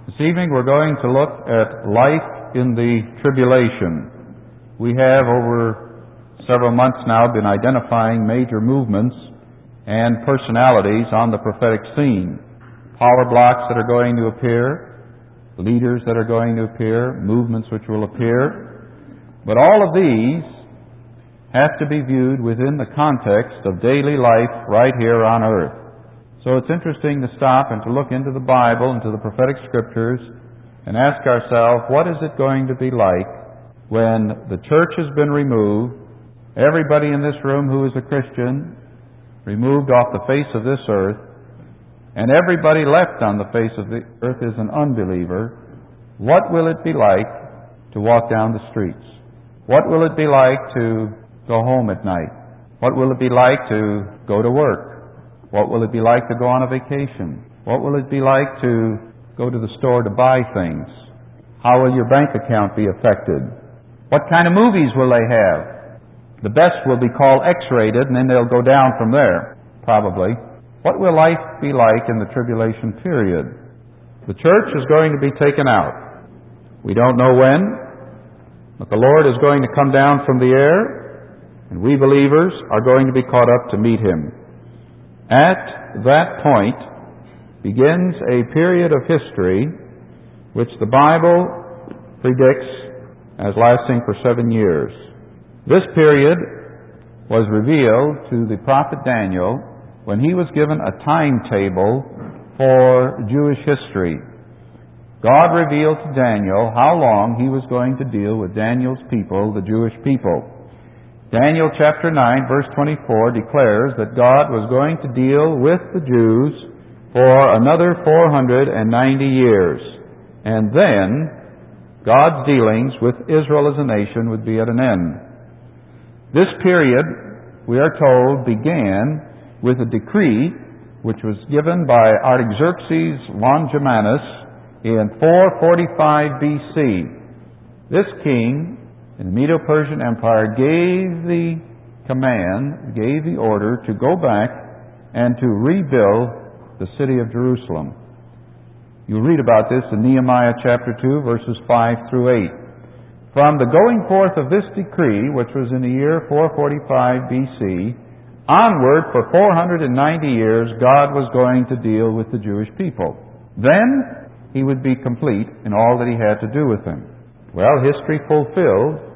This evening we're going to look at life in the tribulation. We have over several months now been identifying major movements and personalities on the prophetic scene. Power blocks that are going to appear, leaders that are going to appear, movements which will appear. But all of these have to be viewed within the context of daily life right here on earth. So it's interesting to stop and to look into the Bible, into the prophetic scriptures, and ask ourselves, what is it going to be like when the church has been removed, everybody in this room who is a Christian removed off the face of this earth, and everybody left on the face of the earth is an unbeliever? What will it be like to walk down the streets? What will it be like to go home at night? What will it be like to go to work? What will it be like to go on a vacation? What will it be like to go to the store to buy things? How will your bank account be affected? What kind of movies will they have? The best will be called X-rated, and then they'll go down from there, probably. What will life be like in the tribulation period? The church is going to be taken out. We don't know when, but the Lord is going to come down from the air, and we believers are going to be caught up to meet Him. At that point begins a period of history which the Bible predicts as lasting for 7 years. This period was revealed to the prophet Daniel when he was given a timetable for Jewish history. God revealed to Daniel how long He was going to deal with Daniel's people, the Jewish people. Daniel chapter 9, verse 24 declares that God was going to deal with the Jews for another 490 years. And then God's dealings with Israel as a nation would be at an end. This period, we are told, began with a decree which was given by Artaxerxes Longimanus in 445 BC. This king in the Medo-Persian Empire gave the command, gave the order to go back and to rebuild the city of Jerusalem. You'll read about this in Nehemiah chapter 2, verses 5 through 8. From the going forth of this decree, which was in the year 445 BC, onward for 490 years, God was going to deal with the Jewish people. Then He would be complete in all that He had to do with them. Well, history fulfilled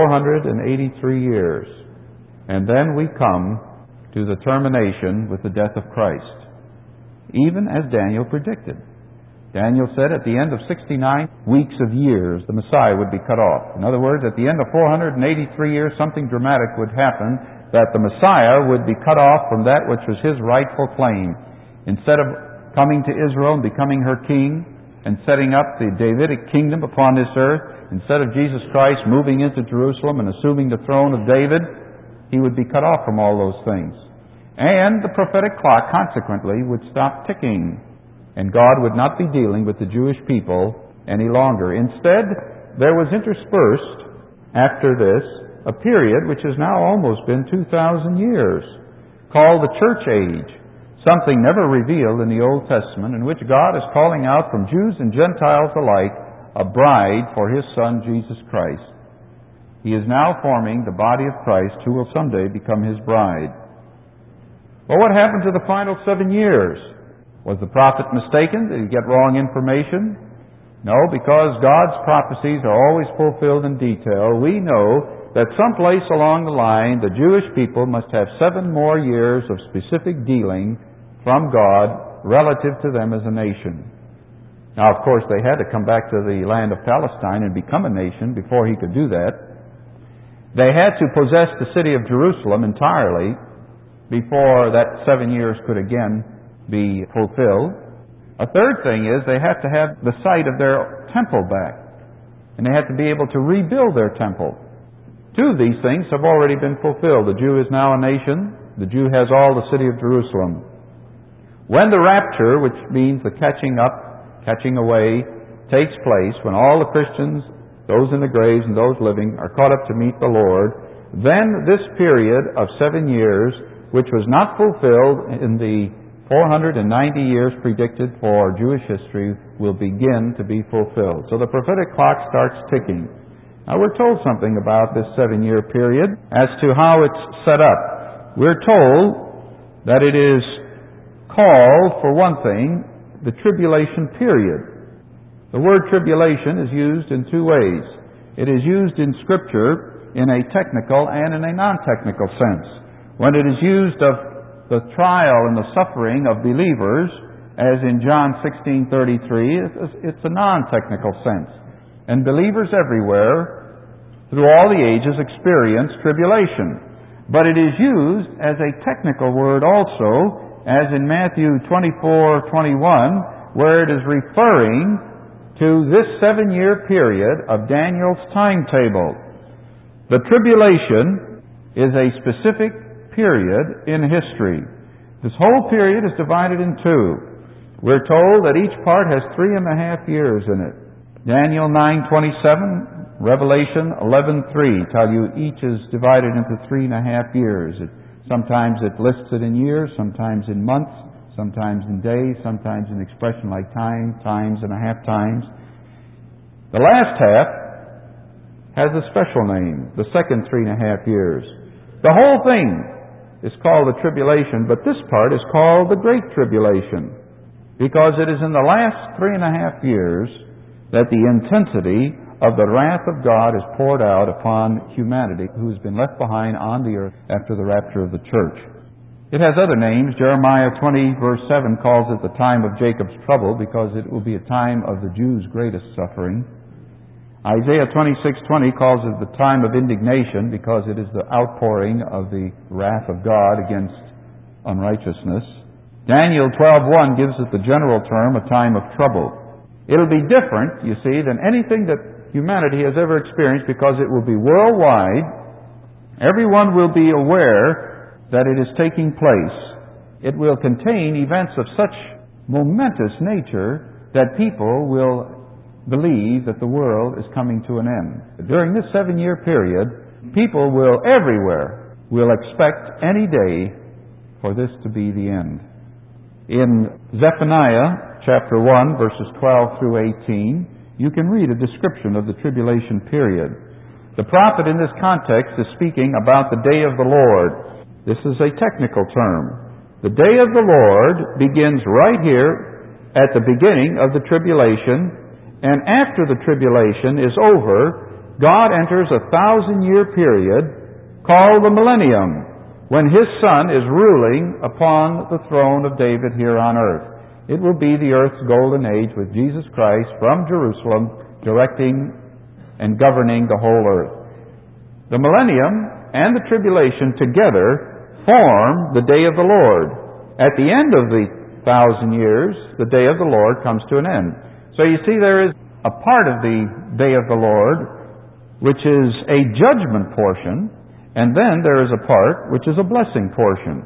483 years. And then we come to the termination with the death of Christ, even as Daniel predicted. Daniel said at the end of 69 weeks of years, the Messiah would be cut off. In other words, at the end of 483 years, something dramatic would happen, that the Messiah would be cut off from that which was His rightful claim. Instead of coming to Israel and becoming her king, and setting up the Davidic kingdom upon this earth, instead of Jesus Christ moving into Jerusalem and assuming the throne of David, He would be cut off from all those things. And the prophetic clock, consequently, would stop ticking, and God would not be dealing with the Jewish people any longer. Instead, there was interspersed, after this, a period which has now almost been 2,000 years, called the Church Age. Something never revealed in the Old Testament, in which God is calling out from Jews and Gentiles alike a bride for His Son, Jesus Christ. He is now forming the body of Christ, who will someday become His bride. Well, what happened to the final 7 years? Was the prophet mistaken? Did he get wrong information? No, because God's prophecies are always fulfilled in detail. We know that someplace along the line, the Jewish people must have 7 more years of specific dealing from God relative to them as a nation. Now, of course, they had to come back to the land of Palestine and become a nation before He could do that. They had to possess the city of Jerusalem entirely before that 7 years could again be fulfilled. A third thing is they had to have the site of their temple back, and they had to be able to rebuild their temple. 2 of these things have already been fulfilled. The Jew is now a nation. The Jew has all the city of Jerusalem. When the rapture, which means the catching up, catching away, takes place, when all the Christians, those in the graves and those living, are caught up to meet the Lord, then this period of 7 years, which was not fulfilled in the 490 years predicted for Jewish history will begin to be fulfilled. So the prophetic clock starts ticking. Now we're told something about this 7-year period as to how it's set up. We're told that it is called, for one thing, the tribulation period. The word tribulation is used in two ways. It is used in Scripture in a technical and in a non-technical sense. When it is used of the trial and the suffering of believers, as in John 16:33, it's a non-technical sense. And believers everywhere, through all the ages, experience tribulation. But it is used as a technical word also, as in Matthew 24:21, where it is referring to this 7-year period of Daniel's timetable. The tribulation is a specific period in history. This whole period is divided in two. We're told that each part has 3.5 years in it. Daniel 9:27, Revelation 11:3 tell you each is divided into 3.5 years. Sometimes it lists it in years, sometimes in months, sometimes in days, sometimes in expression like times and a half times. The last half has a special name, the second 3.5 years. The whole thing is called the tribulation, but this part is called the Great Tribulation, because it is in the last 3.5 years that the intensity of the wrath of God is poured out upon humanity who has been left behind on the earth after the rapture of the church. It has other names. Jeremiah 20 verse 7 calls it the time of Jacob's trouble, because it will be a time of the Jews' greatest suffering. Isaiah 26:20 calls it the time of indignation, because it is the outpouring of the wrath of God against unrighteousness. Daniel 12:1 gives it the general term, a time of trouble. It'll be different, you see, than anything that humanity has ever experienced, because it will be worldwide. Everyone will be aware that it is taking place. It will contain events of such momentous nature that people will believe that the world is coming to an end. During this 7-year period, people will everywhere will expect any day for this to be the end. In Zephaniah chapter 1 verses 12 through 18, you can read a description of the tribulation period. The prophet in this context is speaking about the day of the Lord. This is a technical term. The day of the Lord begins right here at the beginning of the tribulation. And after the tribulation is over, God enters a 1,000-year period called the millennium, when His Son is ruling upon the throne of David here on earth. It will be the earth's golden age with Jesus Christ from Jerusalem directing and governing the whole earth. The millennium and the tribulation together form the day of the Lord. At the end of the 1,000 years, the day of the Lord comes to an end. So you see, there is a part of the day of the Lord which is a judgment portion, and then there is a part which is a blessing portion.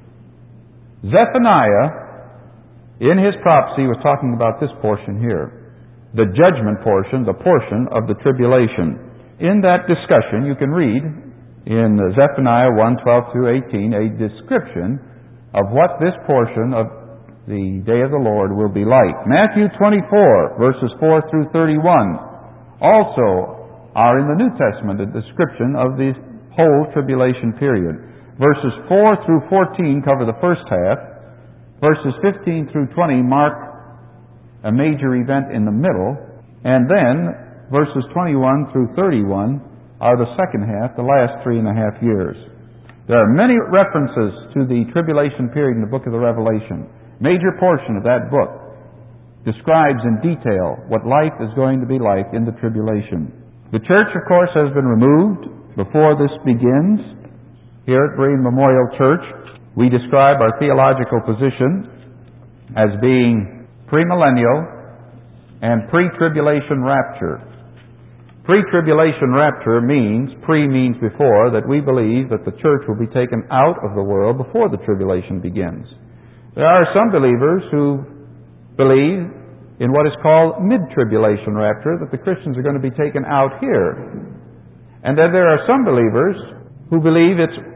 Zephaniah, in his prophecy, was talking about this portion here, the judgment portion, the portion of the tribulation. In that discussion, you can read in Zephaniah 1:12 through 18 a description of what this portion of the day of the Lord will be like. Matthew 24, verses 4 through 31, also are in the New Testament a description of the whole tribulation period. Verses 4 through 14 cover the first half. Verses 15 through 20 mark a major event in the middle. And then verses 21 through 31 are the second half, the last 3.5 years. There are many references to the tribulation period in the book of the Revelation. Major portion of that book describes in detail what life is going to be like in the tribulation. The church, of course, has been removed before this begins. Here at Berean Memorial Church, we describe our theological position as being premillennial and pre-tribulation rapture. Pre-tribulation rapture means before, that we believe that the church will be taken out of the world before the tribulation begins. There are some believers who believe in what is called mid-tribulation rapture, that the Christians are going to be taken out here. And then there are some believers who believe it's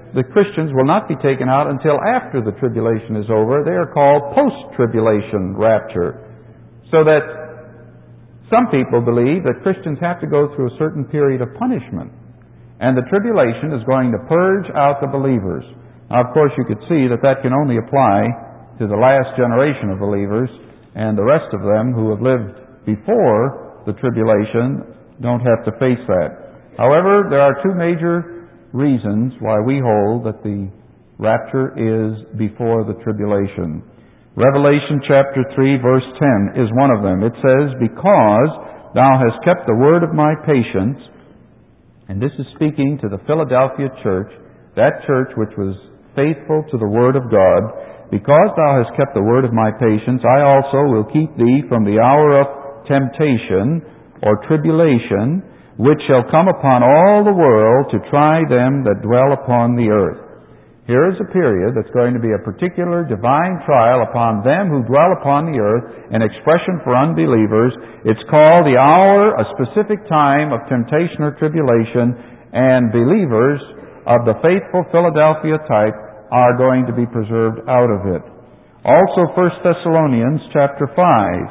the Christians will not be taken out until after the tribulation is over. They are called post-tribulation rapture. So that some people believe that Christians have to go through a certain period of punishment. And the tribulation is going to purge out the believers. Now, of course, you could see that that can only apply to the last generation of believers, and the rest of them who have lived before the tribulation don't have to face that. However, there are two major reasons why we hold that the rapture is before the tribulation. Revelation chapter 3 verse 10 is one of them. It says, "Because thou hast kept the word of my patience," and this is speaking to the Philadelphia church, that church which was faithful to the word of God, "Because thou hast kept the word of my patience, I also will keep thee from the hour of temptation," or tribulation, "which shall come upon all the world to try them that dwell upon the earth." Here is a period that's going to be a particular divine trial upon them who dwell upon the earth, an expression for unbelievers. It's called the hour, a specific time of temptation or tribulation, and believers of the faithful Philadelphia type are going to be preserved out of it. Also, 1 Thessalonians chapter 5.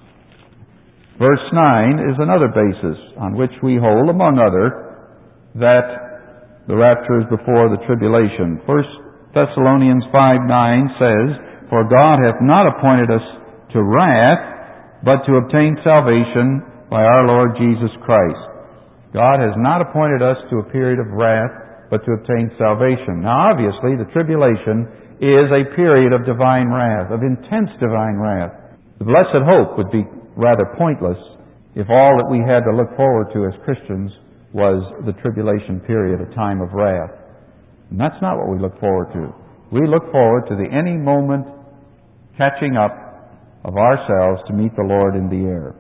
Verse 9 is another basis on which we hold, among other, that the rapture is before the tribulation. 1 Thessalonians 5:9 says, "For God hath not appointed us to wrath, but to obtain salvation by our Lord Jesus Christ." God has not appointed us to a period of wrath, but to obtain salvation. Now, obviously, the tribulation is a period of divine wrath, of intense divine wrath. The blessed hope would be rather pointless if all that we had to look forward to as Christians was the tribulation period, a time of wrath. And that's not what we look forward to. We look forward to the any moment catching up of ourselves to meet the Lord in the air.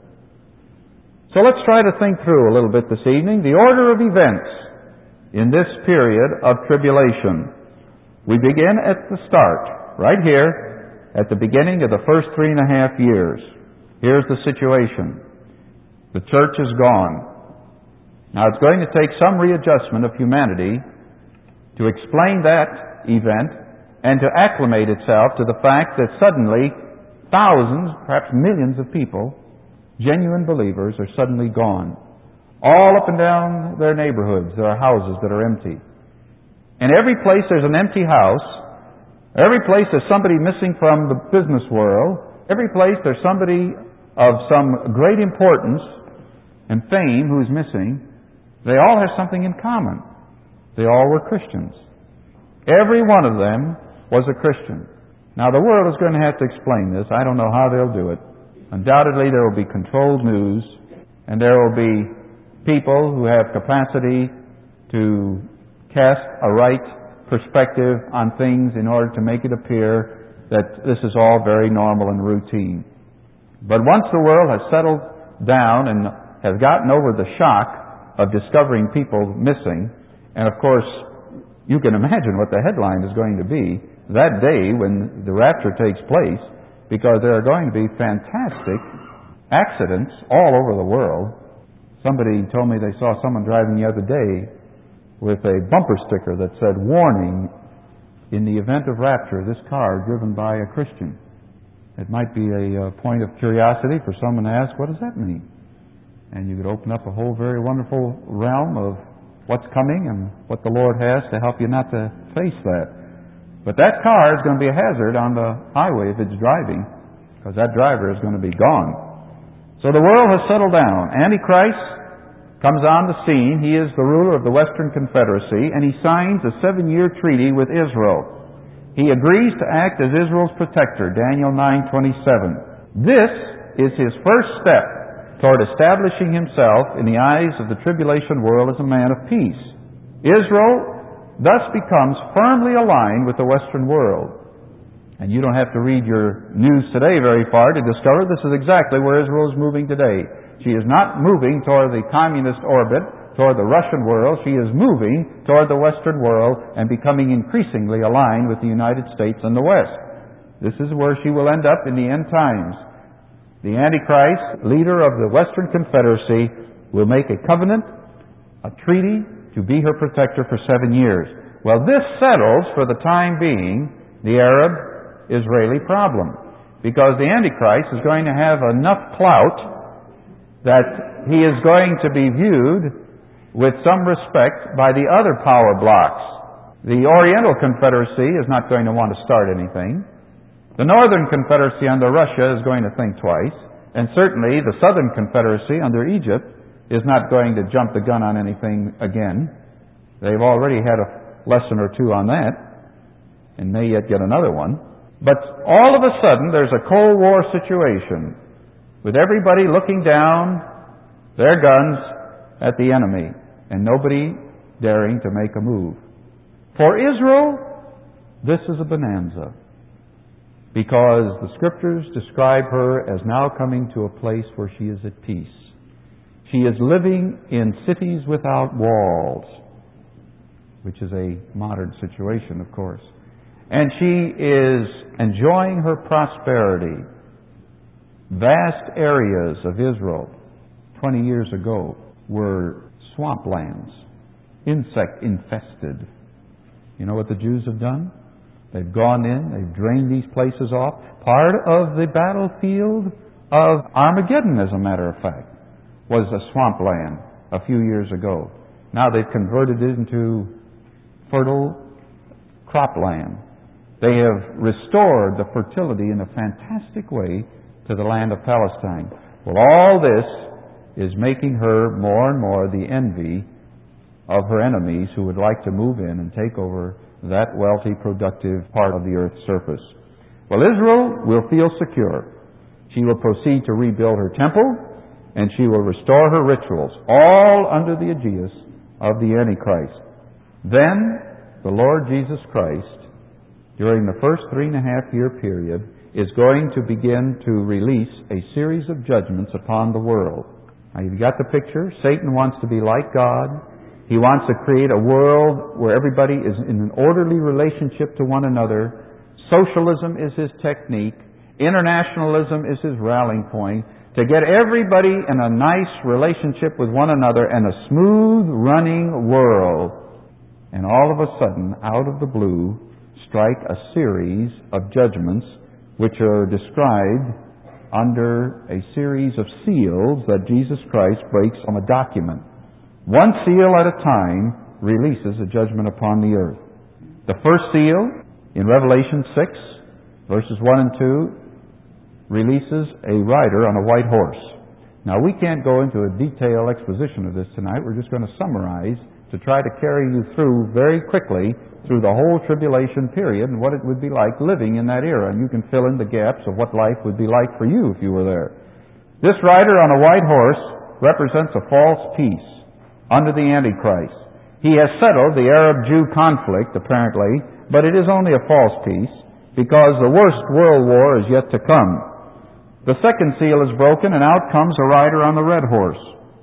So let's try to think through a little bit this evening the order of events in this period of tribulation. We begin at the start, right here, at the beginning of the first 3.5 years. Here's the situation. The church is gone. Now, it's going to take some readjustment of humanity to explain that event and to acclimate itself to the fact that suddenly thousands, perhaps millions of people, genuine believers, are suddenly gone. All up and down their neighborhoods, there are houses that are empty. And every place there's an empty house. Every place there's somebody missing from the business world. Every place there's somebody of some great importance and fame who's missing. They all have something in common. They all were Christians. Every one of them was a Christian. Now, the world is going to have to explain this. I don't know how they'll do it. Undoubtedly, there will be controlled news, and there will be people who have capacity to cast a right perspective on things in order to make it appear that this is all very normal and routine. But once the world has settled down and has gotten over the shock of discovering people missing, and of course, you can imagine what the headline is going to be that day when the rapture takes place, because there are going to be fantastic accidents all over the world. Somebody told me they saw someone driving the other day with a bumper sticker that said, "Warning, in the event of rapture, this car driven by a Christian." It might be a point of curiosity for someone to ask, what does that mean? And you could open up a whole very wonderful realm of what's coming and what the Lord has to help you not to face that. But that car is going to be a hazard on the highway if it's driving, because that driver is going to be gone. So the world has settled down. Antichrist comes on the scene. He is the ruler of the Western Confederacy, and he signs a 7-year treaty with Israel. He agrees to act as Israel's protector, Daniel 9:27. This is his first step toward establishing himself in the eyes of the tribulation world as a man of peace. Israel thus becomes firmly aligned with the Western world. And you don't have to read your news today very far to discover this is exactly where Israel is moving today. She is not moving toward the communist orbit, toward the Russian world. She is moving toward the Western world and becoming increasingly aligned with the United States and the West. This is where she will end up in the end times. The Antichrist, leader of the Western Confederacy, will make a covenant, a treaty, to be her protector for 7 years. Well, this settles, for the time being, the Arab-Israeli problem, because the Antichrist is going to have enough clout that he is going to be viewed with some respect by the other power blocks. The Oriental Confederacy is not going to want to start anything. The Northern Confederacy under Russia is going to think twice. And certainly the Southern Confederacy under Egypt is not going to jump the gun on anything again. They've already had a lesson or two on that, and may yet get another one. But all of a sudden there's a Cold War situation, with everybody looking down their guns at the enemy, and nobody daring to make a move. For Israel, this is a bonanza, because the Scriptures describe her as now coming to a place where she is at peace. She is living in cities without walls, which is a modern situation, of course. And she is enjoying her prosperity. Vast areas of Israel 20 years ago were swamplands, insect-infested. You know what the Jews have done? They've gone in, they've drained these places off. Part of the battlefield of Armageddon, as a matter of fact, was a swampland a few years ago. Now they've converted it into fertile cropland. They have restored the fertility in a fantastic way to the land of Palestine. Well, all this is making her more and more the envy of her enemies, who would like to move in and take over that wealthy, productive part of the earth's surface. Well, Israel will feel secure. She will proceed to rebuild her temple, and she will restore her rituals, all under the aegis of the Antichrist. Then the Lord Jesus Christ, during the first 3.5-year period, is going to begin to release a series of judgments upon the world. Now, you've got the picture. Satan wants to be like God. He wants to create a world where everybody is in an orderly relationship to one another. Socialism is his technique. Internationalism is his rallying point. To get everybody in a nice relationship with one another and a smooth running world. And all of a sudden, out of the blue, strike a series of judgments which are described under a series of seals that Jesus Christ breaks on a document. One seal at a time releases a judgment upon the earth. The first seal, in Revelation 6, verses 1 and 2, releases a rider on a white horse. Now, we can't go into a detailed exposition of this tonight. We're just going to summarize to try to carry you through very quickly through the whole tribulation period and what it would be like living in that era. And you can fill in the gaps of what life would be like for you if you were there. This rider on a white horse represents a false peace under the Antichrist. He has settled the Arab-Jew conflict, apparently, but it is only a false peace, because the worst world war is yet to come. The second seal is broken, and out comes a rider on the red horse.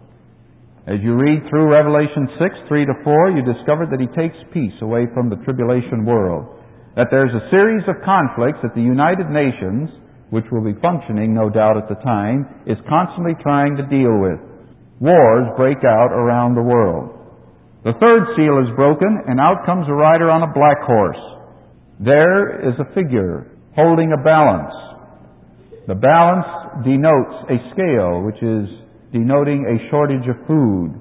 As you read through Revelation 6, 3-4, you discover that he takes peace away from the tribulation world. That there's a series of conflicts that the United Nations, which will be functioning, no doubt, at the time, is constantly trying to deal with. Wars break out around the world. The third seal is broken, and out comes a rider on a black horse. There is a figure holding a balance. The balance denotes a scale, which is denoting a shortage of food.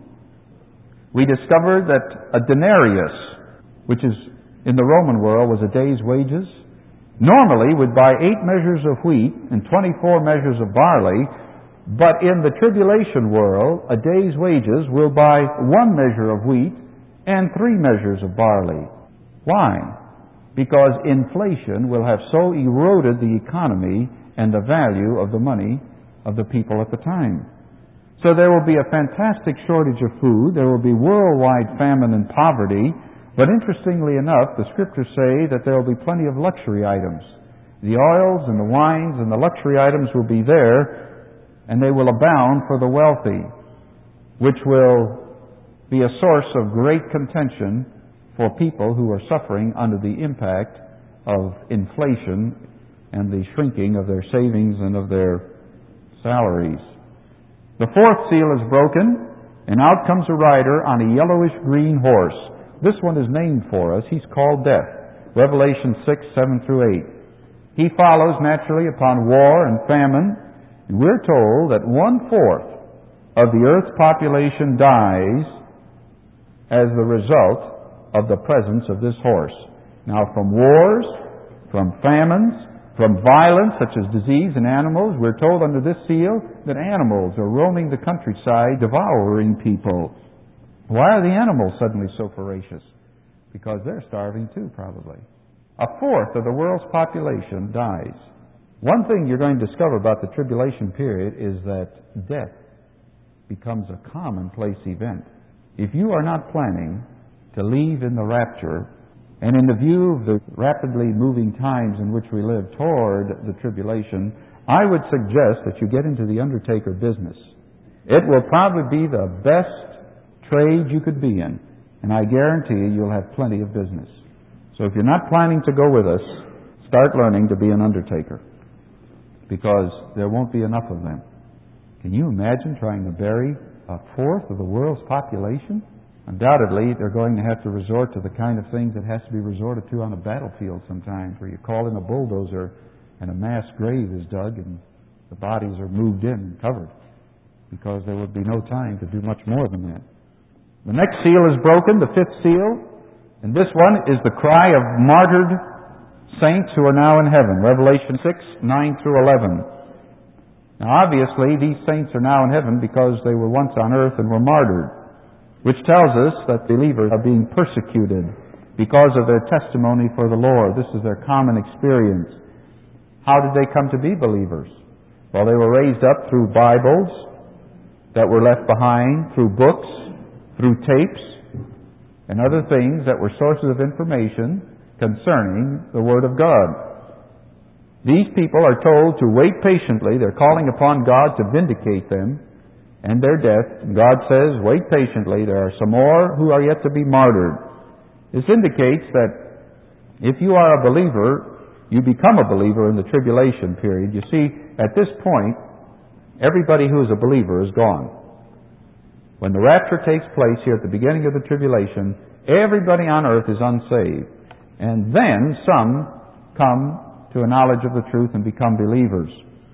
We discovered that a denarius, which is in the Roman world was a day's wages, normally would buy 8 measures of wheat and 24 measures of barley. But in the tribulation world, a day's wages will buy 1 measure of wheat and 3 measures of barley. Why? Because inflation will have so eroded the economy and the value of the money of the people at the time. So there will be a fantastic shortage of food. There will be worldwide famine and poverty. But interestingly enough, the Scriptures say that there will be plenty of luxury items. The oils and the wines and the luxury items will be there, and they will abound for the wealthy, which will be a source of great contention for people who are suffering under the impact of inflation and the shrinking of their savings and of their salaries. The fourth seal is broken, and out comes a rider on a yellowish-green horse. this one is named for us. He's called death. Revelation 6:7-8. He follows naturally upon war and famine, and we're told that 1/4 of the earth's population dies as the result of the presence of this horse. Now, from wars, from famines, from violence such as disease in animals, we're told under this seal that animals are roaming the countryside, devouring people. Why are the animals suddenly so voracious? Because they're starving too, probably. 1/4 of the world's population dies. One thing you're going to discover about the tribulation period is that death becomes a commonplace event. If you are not planning to leave in the rapture, and in the view of the rapidly moving times in which we live toward the tribulation, I would suggest that you get into the undertaker business. It will probably be the best trade you could be in, and I guarantee you'll have plenty of business. So if you're not planning to go with us, start learning to be an undertaker, because there won't be enough of them. Can you imagine trying to bury 1/4 of the world's population? Undoubtedly, they're going to have to resort to the kind of things that has to be resorted to on a battlefield sometimes, where you call in a bulldozer and a mass grave is dug and the bodies are moved in and covered, because there would be no time to do much more than that. The next seal is broken, the 5th seal, and this one is the cry of martyred saints who are now in heaven. Revelation 6:9-11. Now, obviously, these saints are now in heaven because they were once on earth and were martyred, which tells us that believers are being persecuted because of their testimony for the Lord. This is their common experience. How did they come to be believers? Well, they were raised up through Bibles that were left behind, through books, through tapes, and other things that were sources of information concerning the Word of God. These people are told to wait patiently. They're calling upon God to vindicate them and their death. God says, wait patiently. There are some more who are yet to be martyred. This indicates that if you are a believer, you become a believer in the tribulation period. You see, at this point, everybody who is a believer is gone. When the rapture takes place here at the beginning of the tribulation, everybody on earth is unsaved. And then some come to a knowledge of the truth and become believers.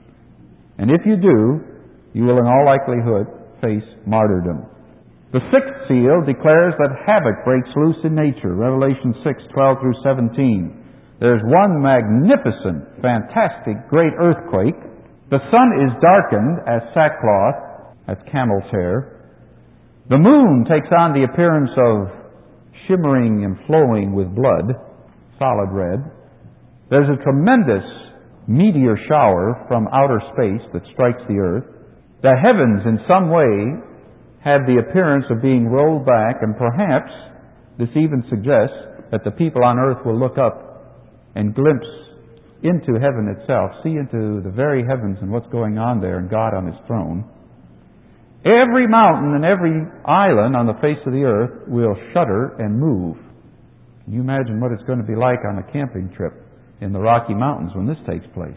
And if you do, you will in all likelihood face martyrdom. The 6th seal declares that havoc breaks loose in nature. Revelation 6:12-17. There's one magnificent, fantastic, great earthquake. The sun is darkened as sackcloth, that's camel's hair. The moon takes on the appearance of shimmering and flowing with blood, solid red. There's a tremendous meteor shower from outer space that strikes the earth. The heavens, in some way, have the appearance of being rolled back, and perhaps this even suggests that the people on earth will look up and glimpse into heaven itself, see into the very heavens and what's going on there, and God on His throne. Every mountain and every island on the face of the earth will shudder and move. Can you imagine what it's going to be like on a camping trip in the Rocky Mountains when this takes place?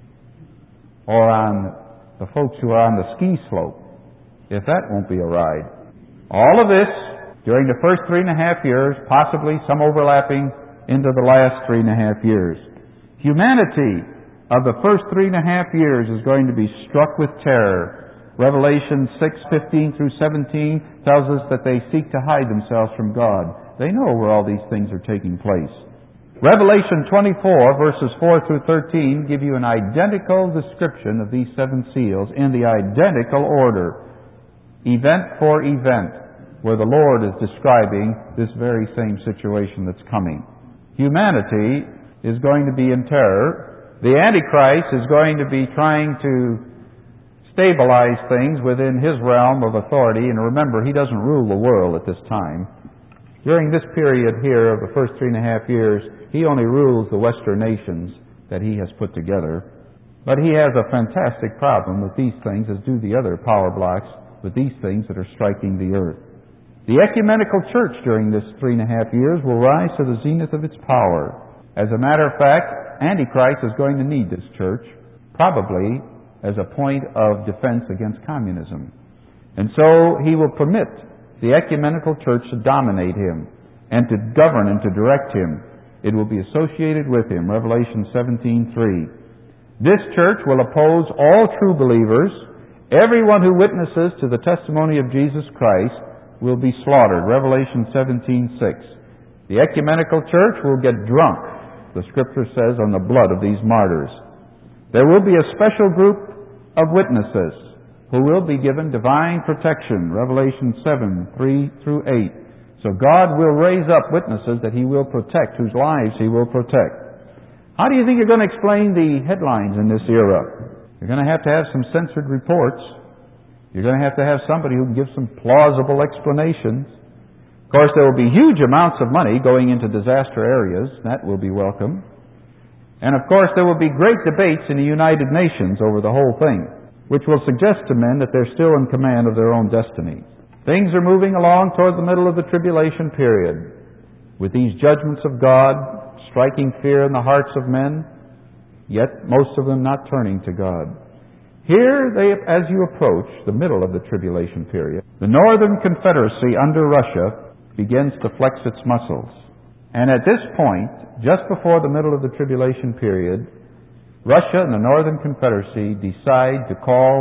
Or on the folks who are on the ski slope, if that won't be a ride. All of this during the first 3.5 years, possibly some overlapping into the last 3.5 years. Humanity of the first 3.5 years is going to be struck with terror. Revelation 6:15-17 tells us that they seek to hide themselves from God. They know where all these things are taking place. Revelation 24, verses 4-13, give you an identical description of these 7 seals in the identical order, event for event, where the Lord is describing this very same situation that's coming. Humanity is going to be in terror. The Antichrist is going to be trying to stabilize things within his realm of authority. And remember, he doesn't rule the world at this time. During this period here of the first 3.5 years, he only rules the Western nations that he has put together. But he has a fantastic problem with these things, as do the other power blocks, with these things that are striking the earth. The ecumenical church during this 3.5 years will rise to the zenith of its power. As a matter of fact, Antichrist is going to need this church, probably as a point of defense against communism. And so he will permit the ecumenical church to dominate him. and to govern and to direct him. It will be associated with him, Revelation 17:3. This church will oppose all true believers. Everyone who witnesses to the testimony of Jesus Christ will be slaughtered, Revelation 17:6. The ecumenical church will get drunk, the Scripture says, on the blood of these martyrs. There will be a special group of witnesses who will be given divine protection, Revelation 7:3-8. So God will raise up witnesses that He will protect, whose lives He will protect. How do you think you're going to explain the headlines in this era? You're going to have some censored reports. You're going to have somebody who can give some plausible explanations. Of course, there will be huge amounts of money going into disaster areas. That will be welcome. And of course, there will be great debates in the United Nations over the whole thing, which will suggest to men that they're still in command of their own destiny. Things are moving along toward the middle of the tribulation period, with these judgments of God striking fear in the hearts of men, yet most of them not turning to God. Here, as you approach the middle of the tribulation period, the Northern Confederacy under Russia begins to flex its muscles. And at this point, just before the middle of the tribulation period, Russia and the Northern Confederacy decide to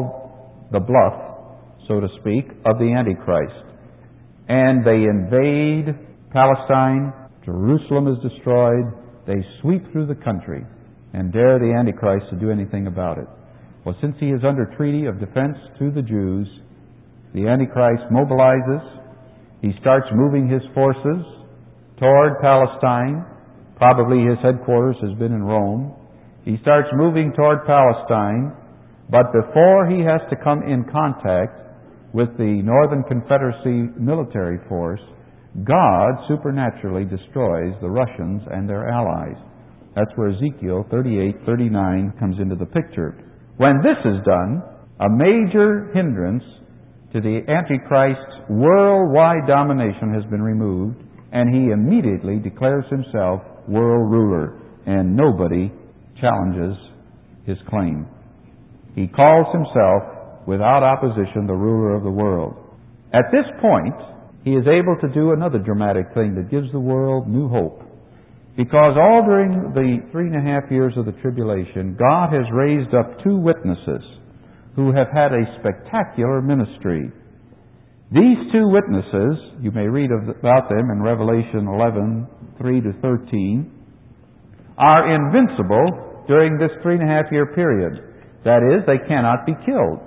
call the bluff, so to speak, of the Antichrist. And they invade Palestine. Jerusalem is destroyed. They sweep through the country and dare the Antichrist to do anything about it. Well, since he is under treaty of defense to the Jews, the Antichrist mobilizes. He starts moving his forces toward Palestine. Probably his headquarters has been in Rome. He starts moving toward Palestine, but before he has to come in contact with the Northern Confederacy military force, God supernaturally destroys the Russians and their allies. That's where Ezekiel 38:39 comes into the picture. When this is done, a major hindrance to the Antichrist's worldwide domination has been removed, and he immediately declares himself world ruler, and nobody challenges his claim. He calls himself, without opposition, the ruler of the world. At this point, he is able to do another dramatic thing that gives the world new hope. Because all during the 3.5 years of the tribulation, God has raised up two witnesses who have had a spectacular ministry. These two witnesses, you may read about them in Revelation 11:3-13, are invincible during this 3.5 year period. That is, they cannot be killed.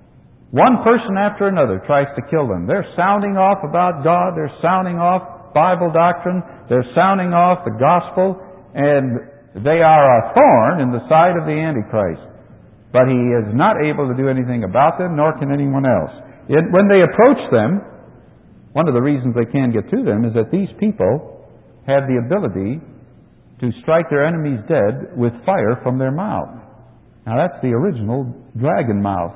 One person after another tries to kill them. They're sounding off about God. They're sounding off Bible doctrine. They're sounding off the gospel. And they are a thorn in the side of the Antichrist. But he is not able to do anything about them, nor can anyone else. When they approach them, one of the reasons they can get to them is that these people have the ability to strike their enemies dead with fire from their mouth. Now that's the original dragon mouth,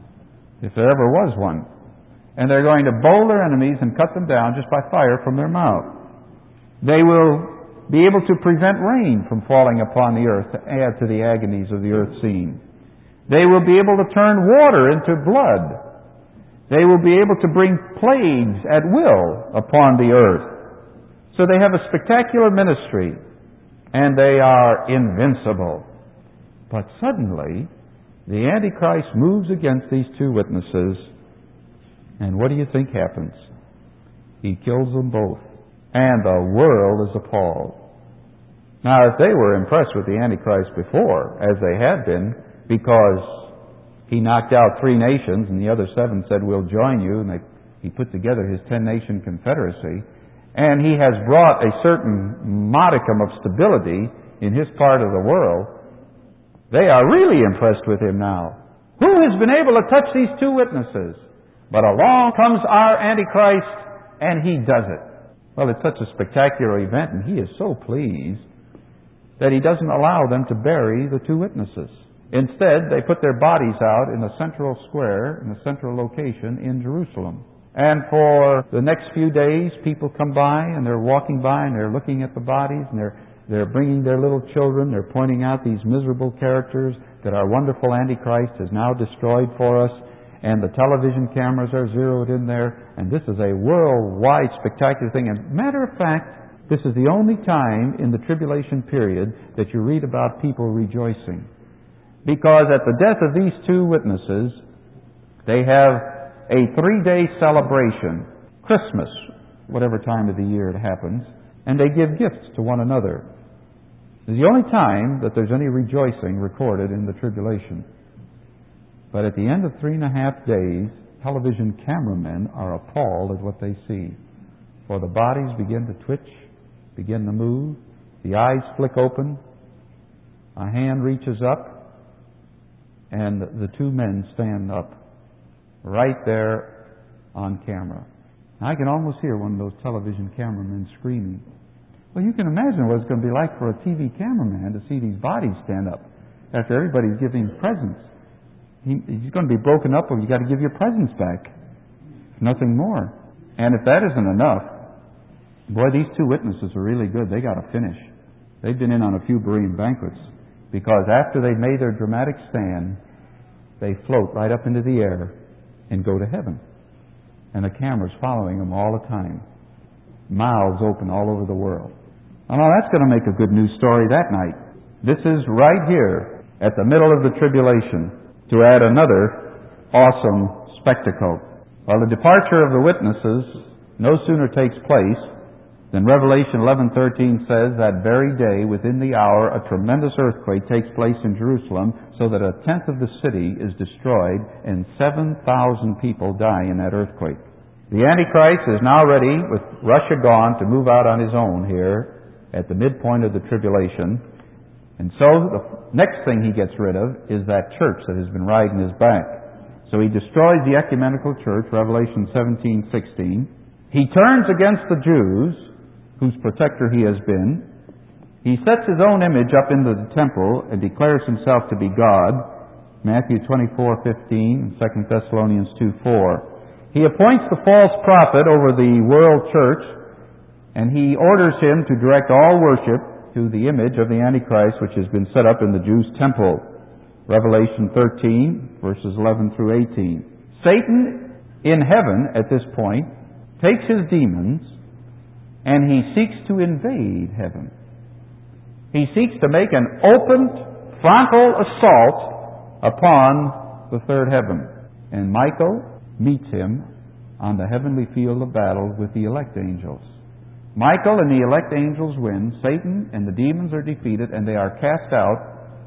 if there ever was one. And they're going to bowl their enemies and cut them down just by fire from their mouth. They will be able to prevent rain from falling upon the earth to add to the agonies of the earth scene. They will be able to turn water into blood. They will be able to bring plagues at will upon the earth. So they have a spectacular ministry, and they are invincible. But suddenly, the Antichrist moves against these two witnesses, and what do you think happens? He kills them both, and the world is appalled. Now, if they were impressed with the Antichrist before, as they had been, because he knocked out 3 nations and the other 7 said, we'll join you, and he put together his 10-nation confederacy, and he has brought a certain modicum of stability in his part of the world, they are really impressed with him now. Who has been able to touch these two witnesses? But along comes our Antichrist, and he does it. Well, it's such a spectacular event, and he is so pleased that he doesn't allow them to bury the two witnesses. Instead, they put their bodies out in the central square, in the central location in Jerusalem. And for the next few days, people come by, and they're walking by, and they're looking at the bodies, and they're bringing their little children. They're pointing out these miserable characters that our wonderful Antichrist has now destroyed for us. and the television cameras are zeroed in there, and this is a worldwide spectacular thing. And matter of fact, this is the only time in the tribulation period that you read about people rejoicing. Because at the death of these two witnesses, they have a 3-day celebration, Christmas, whatever time of the year it happens, and they give gifts to one another. It's the only time that there's any rejoicing recorded in the tribulation. But at the end of 3.5 days, television cameramen are appalled at what they see. For the bodies begin to twitch, begin to move, the eyes flick open, a hand reaches up, and the two men stand up right there on camera. I can almost hear one of those television cameramen screaming. Well, you can imagine what it's going to be like for a TV cameraman to see these bodies stand up after everybody's giving presents. He's going to be broken up, or you got to give your presents back. Nothing more. And if that isn't enough, boy, these two witnesses are really good. They got to finish. They've been in on a few Berean banquets, because after they've made their dramatic stand, they float right up into the air and go to heaven. And the camera's following them all the time. Mouths open all over the world. Oh, now that's going to make a good news story that night. This is right here at the middle of the tribulation to add another awesome spectacle. Well, the departure of the witnesses no sooner takes place than Revelation 11:13 says that very day, within the hour, a tremendous earthquake takes place in Jerusalem, so that 1/10 of the city is destroyed and 7,000 people die in that earthquake. The Antichrist is now ready, with Russia gone, to move out on his own here at the midpoint of the tribulation. And so the next thing he gets rid of is that church that has been riding his back. So he destroys the ecumenical church, Revelation 17:16. He turns against the Jews, whose protector he has been. He sets his own image up into the temple and declares himself to be God, Matthew 24:15 and 2 Thessalonians 2:4. He appoints the false prophet over the world church, and he orders him to direct all worship to the image of the Antichrist, which has been set up in the Jews' temple. Revelation 13, verses 11 through 18. Satan in heaven, at this point, takes his demons, and he seeks to invade heaven. He seeks to make an open, frontal assault upon the third heaven. And Michael meets him on the heavenly field of battle with the elect angels. Michael and the elect angels win. Satan and the demons are defeated, and they are cast out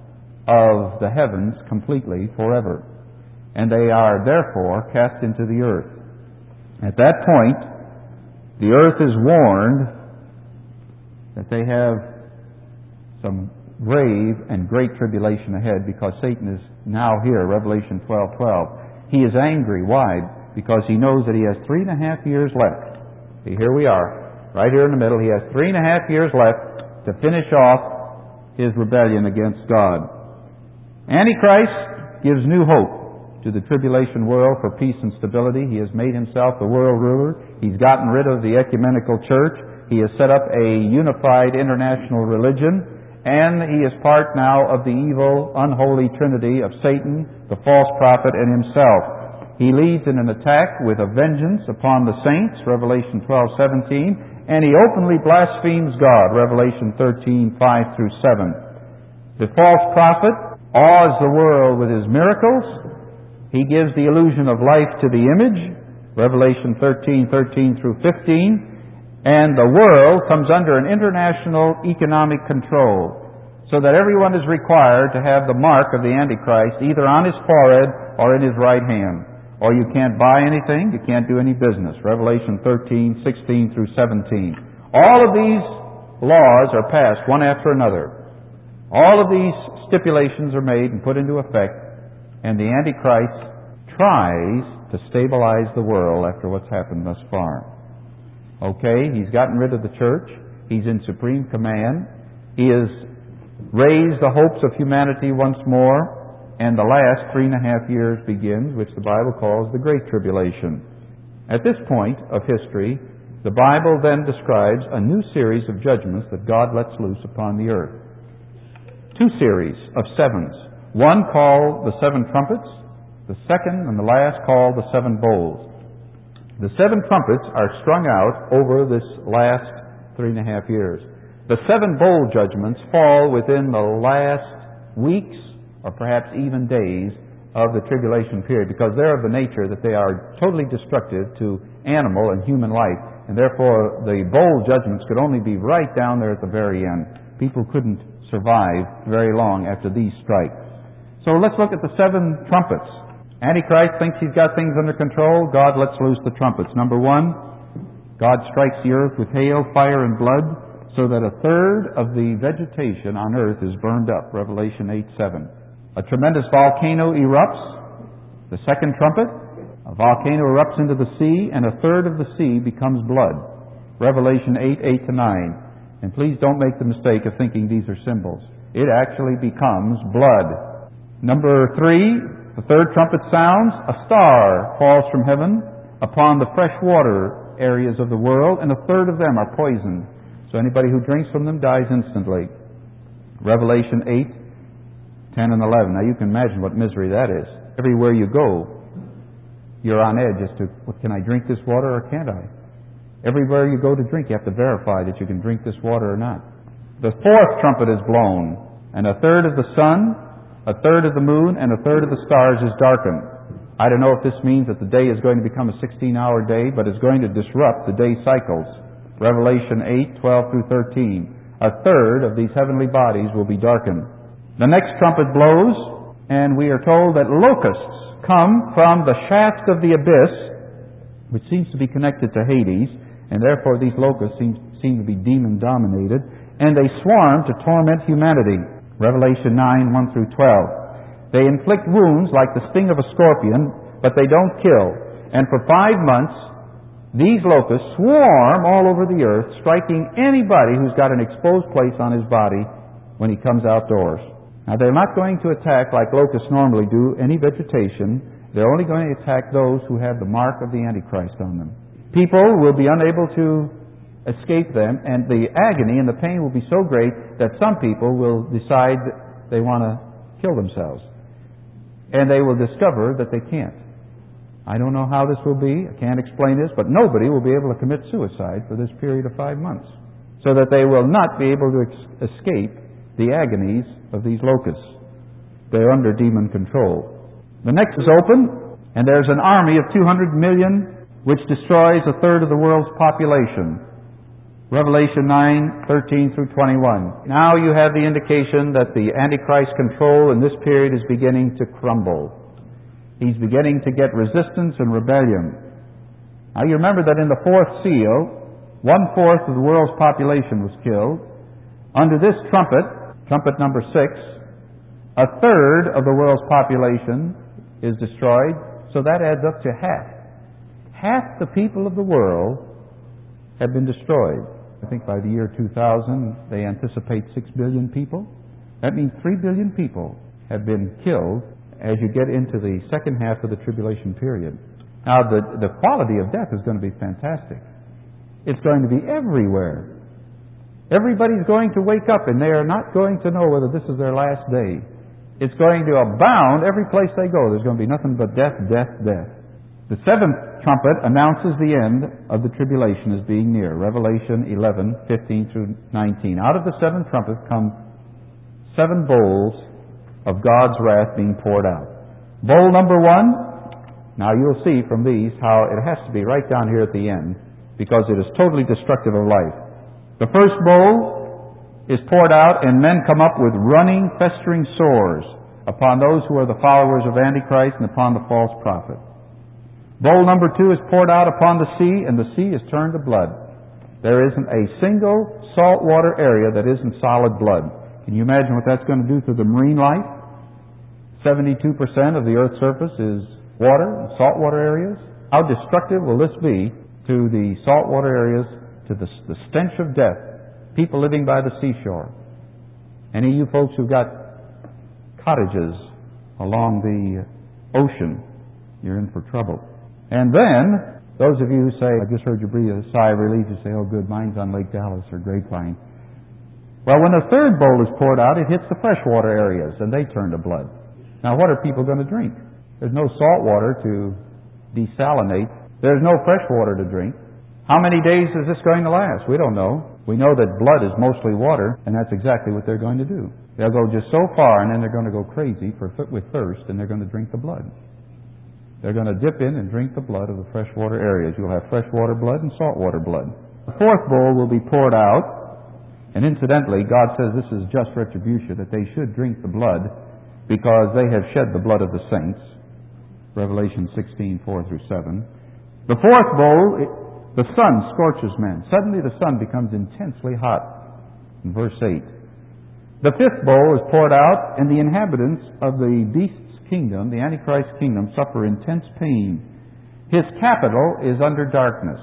of the heavens completely forever. And they are therefore cast into the earth. At that point, the earth is warned that they have some grave and great tribulation ahead, because Satan is now here, Revelation 12:12. He is angry. Why? Because he knows that he has 3.5 years left. See, here we are, right here in the middle. He has 3.5 years left to finish off his rebellion against God. Antichrist gives new hope to the tribulation world for peace and stability. He has made himself the world ruler. He's gotten rid of the ecumenical church. He has set up a unified international religion. And he is part now of the evil, unholy trinity of Satan, the false prophet, and himself. He leads in an attack with a vengeance upon the saints, Revelation 12:17, and he openly blasphemes God, Revelation 13:5 through 7. The false prophet awes the world with his miracles. He gives the illusion of life to the image, Revelation 13:13 through 15, and the world comes under an international economic control, so that everyone is required to have the mark of the Antichrist either on his forehead or in his right hand. Or you can't buy anything, you can't do any business. Revelation 13:16 through 17. All of these laws are passed one after another. All of these stipulations are made and put into effect, and the Antichrist tries to stabilize the world after what's happened thus far. Okay, he's gotten rid of the church. He's in supreme command. He has raised the hopes of humanity once more. And the last 3.5 years begins, which the Bible calls the Great Tribulation. At this point of history, the Bible then describes a new series of judgments that God lets loose upon the earth. 2 series of 7s. One called the 7 trumpets, The second and the last, called the seven bowls. The seven trumpets are strung out over this last 3.5 years. The seven bowl judgments fall within the last weeks or perhaps even days of the tribulation period, because they're of the nature that they are totally destructive to animal and human life, and therefore the bowl judgments could only be right down there at the very end. People couldn't survive very long after these strike. So let's look at the seven trumpets. Antichrist thinks he's got things under control. God lets loose the trumpets. Number one, God strikes the earth with hail, fire, and blood, so that 1/3 of the vegetation on earth is burned up. Revelation 8:7. A tremendous volcano erupts. The second trumpet, a volcano erupts into the sea, and 1/3 of the sea becomes blood. Revelation 8:8-9. And please don't make the mistake of thinking these are symbols. It actually becomes blood. Number 3, the third trumpet sounds. A star falls from heaven upon the freshwater areas of the world, and 1/3 of them are poisoned. So anybody who drinks from them dies instantly. Revelation 8:10 and 11. Now you can imagine what misery that is. Everywhere you go, you're on edge as to, well, can I drink this water or can't I? Everywhere you go to drink, you have to verify that you can drink this water or not. The fourth trumpet is blown, and 1/3 of the sun, 1/3 of the moon, and 1/3 of the stars is darkened. I don't know if this means that the day is going to become a 16-hour day, but it's going to disrupt the day cycles. Revelation 8:12-13. 1/3 of these heavenly bodies will be darkened. The next trumpet blows, and we are told that locusts come from the shaft of the abyss, which seems to be connected to Hades, and therefore these locusts seem to be demon-dominated, and they swarm to torment humanity. Revelation 9:1-12. They inflict wounds like the sting of a scorpion, but they don't kill. And for 5 months, these locusts swarm all over the earth, striking anybody who's got an exposed place on his body when he comes outdoors. Now, they're not going to attack, like locusts normally do, any vegetation. They're only going to attack those who have the mark of the Antichrist on them. People will be unable to escape them, and the agony and the pain will be so great that some people will decide that they want to kill themselves. And they will discover that they can't. I don't know how this will be. I can't explain this, but nobody will be able to commit suicide for this period of 5 months, so that they will not be able to escape the agonies of these locusts. They're under demon control. The next is open, and there's an army of 200 million which destroys 1/3 of the world's population. Revelation 9:13-21. Now you have the indication that the Antichrist control in this period is beginning to crumble. He's beginning to get resistance and rebellion. Now you remember that in the fourth seal, 1/4 of the world's population was killed. Under this trumpet, trumpet number 6, 1/3 of the world's population is destroyed, so that adds up to half. Half the people of the world have been destroyed. I think by the year 2000, they anticipate 6 billion people. That means 3 billion people have been killed as you get into the second half of the tribulation period. Now, the quality of death is going to be fantastic. It's going to be everywhere. Everybody's going to wake up, and they are not going to know whether this is their last day. It's going to abound every place they go. There's going to be nothing but death, death, death. The seventh trumpet announces the end of the tribulation as being near. Revelation 11:15-19. Out of the seventh trumpet come 7 bowls of God's wrath being poured out. Bowl number 1, now you'll see from these how it has to be right down here at the end, because it is totally destructive of life. The first bowl is poured out, and men come up with running, festering sores upon those who are the followers of Antichrist and upon the false prophet. Bowl number 2 is poured out upon the sea, and the sea is turned to blood. There isn't a single saltwater area that isn't solid blood. Can you imagine what that's going to do to the marine life? 72% of the Earth's surface is water, saltwater areas. How destructive will this be to the saltwater areas, to the stench of death, people living by the seashore? Any of you folks who've got cottages along the ocean, you're in for trouble. And then, those of you who say, I just heard you breathe a sigh of relief, you say, oh good, mine's on Lake Dallas or Grapevine. Well, when the third bowl is poured out, it hits the freshwater areas, and they turn to blood. Now, what are people going to drink? There's no salt water to desalinate. There's no fresh water to drink. How many days is this going to last? We don't know. We know that blood is mostly water, and that's exactly what they're going to do. They'll go just so far, and then they're going to go crazy with thirst, and they're going to drink the blood. They're going to dip in and drink the blood of the freshwater areas. You'll have freshwater blood and saltwater blood. The fourth bowl will be poured out, and incidentally, God says this is just retribution, that they should drink the blood because they have shed the blood of the saints. Revelation 16:4-7. The fourth bowl, the sun scorches men. Suddenly the sun becomes intensely hot. In verse 8. The fifth bowl is poured out, and the inhabitants of the beast's kingdom, the Antichrist kingdom, suffer intense pain. His capital is under darkness.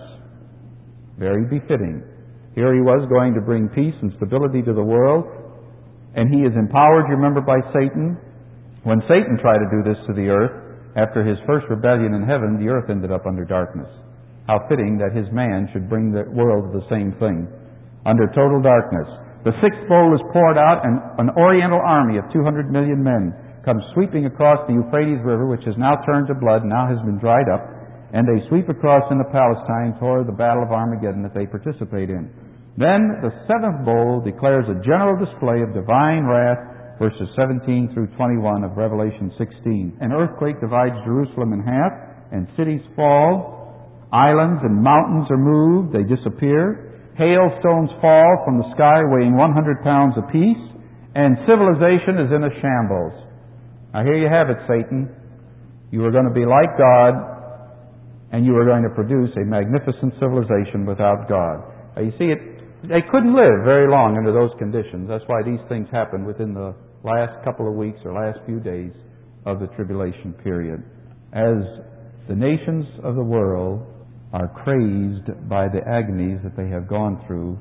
Very befitting. Here he was going to bring peace and stability to the world, and he is empowered, you remember, by Satan. When Satan tried to do this to the earth, after his first rebellion in heaven, the earth ended up under darkness. How fitting that his man should bring the world to the same thing, under total darkness. The sixth bowl is poured out, and an oriental army of 200 million men comes sweeping across the Euphrates River, which has now turned to blood, now has been dried up, and they sweep across into Palestine toward the Battle of Armageddon that they participate in. Then the seventh bowl declares a general display of divine wrath, verses 17-21 of Revelation 16. An earthquake divides Jerusalem in half, and cities fall. Islands and mountains are moved, they disappear. Hailstones fall from the sky weighing 100 pounds apiece, and civilization is in a shambles. Now here you have it, Satan. You are going to be like God, and you are going to produce a magnificent civilization without God. Now you see, they couldn't live very long under those conditions. That's why these things happened within the last couple of weeks or last few days of the tribulation period. As the nations of the world are crazed by the agonies that they have gone through,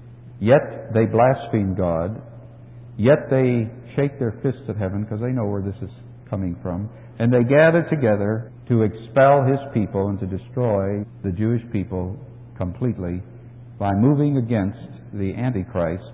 yet they blaspheme God, yet they shake their fists at heaven because they know where this is coming from, and they gather together to expel His people and to destroy the Jewish people completely by moving against the Antichrist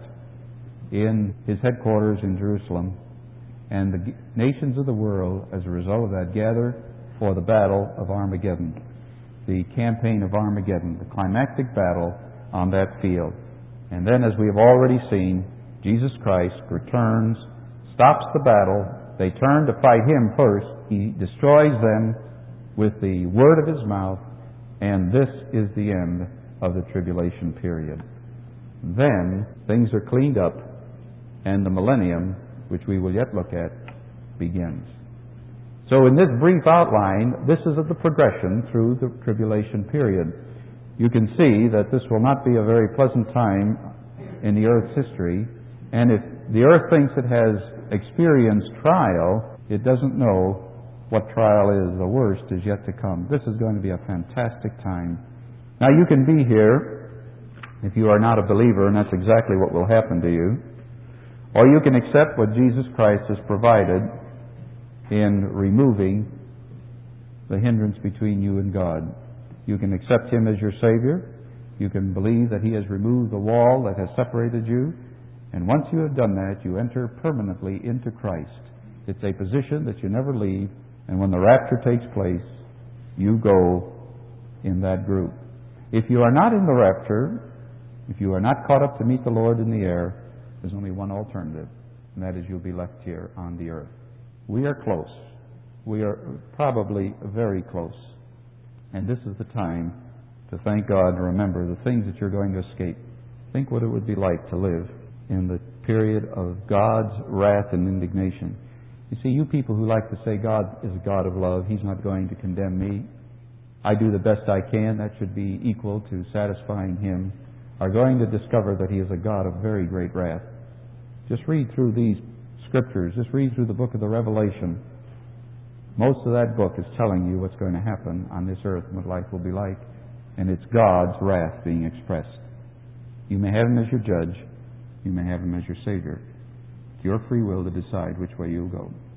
in his headquarters in Jerusalem. And the nations of the world, as a result of that, gather for the battle of Armageddon, the campaign of Armageddon, the climactic battle on that field. And then, as we have already seen, Jesus Christ returns, stops the battle. They turn to fight Him first. He destroys them with the word of His mouth, and this is the end of the tribulation period. Then things are cleaned up, and the millennium, which we will yet look at, begins. So in this brief outline, this is the progression through the tribulation period. You can see that this will not be a very pleasant time in the earth's history, and if the earth thinks it has experienced trial, it doesn't know what trial is. The worst is yet to come. This is going to be a fantastic time. Now you can be here if you are not a believer, and that's exactly what will happen to you, or you can accept what Jesus Christ has provided in removing the hindrance between you and God. You can accept Him as your Savior. You can believe that He has removed the wall that has separated you. And once you have done that, you enter permanently into Christ. It's a position that you never leave. And when the rapture takes place, you go in that group. If you are not in the rapture, if you are not caught up to meet the Lord in the air, there's only one alternative, and that is you'll be left here on the earth. We are close. We are probably very close. And this is the time to thank God and remember the things that you're going to escape. Think what it would be like to live in the period of God's wrath and indignation. You see, you people who like to say God is a God of love, He's not going to condemn me, I do the best I can, that should be equal to satisfying Him, are going to discover that He is a God of very great wrath. Just read through these Scriptures. Just read through the book of the Revelation. Most of that book is telling you what's going to happen on this earth and what life will be like. And it's God's wrath being expressed. You may have Him as your judge. You may have Him as your Savior. It's your free will to decide which way you'll go.